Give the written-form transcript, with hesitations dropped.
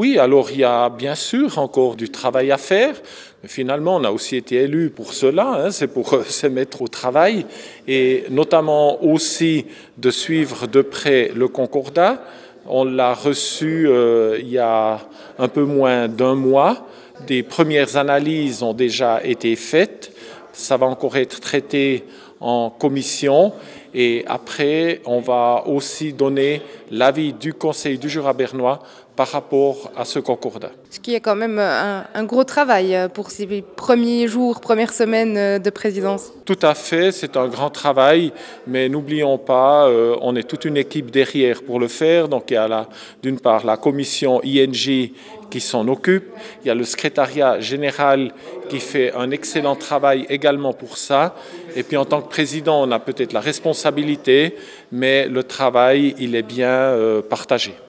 Oui, alors il y a bien sûr encore du travail à faire, mais finalement on a aussi été élus pour cela, c'est pour se mettre au travail et notamment aussi de suivre de près le Concordat. On l'a reçu il y a un peu moins d'un mois. Des premières analyses ont déjà été faites. Ça va encore être traité en commission et après on va aussi donner l'avis du Conseil du Jura bernois par rapport à ce concordat. Ce qui est quand même un gros travail pour ces premiers jours, premières semaines de présidence. Tout à fait, c'est un grand travail, mais n'oublions pas, on est toute une équipe derrière pour le faire. Donc il y a d'une part la commission INJ qui s'en occupe, il y a le secrétariat général qui fait un excellent travail également pour ça. Et puis en tant que président, on a peut-être la responsabilité, mais le travail, il est bien partagé.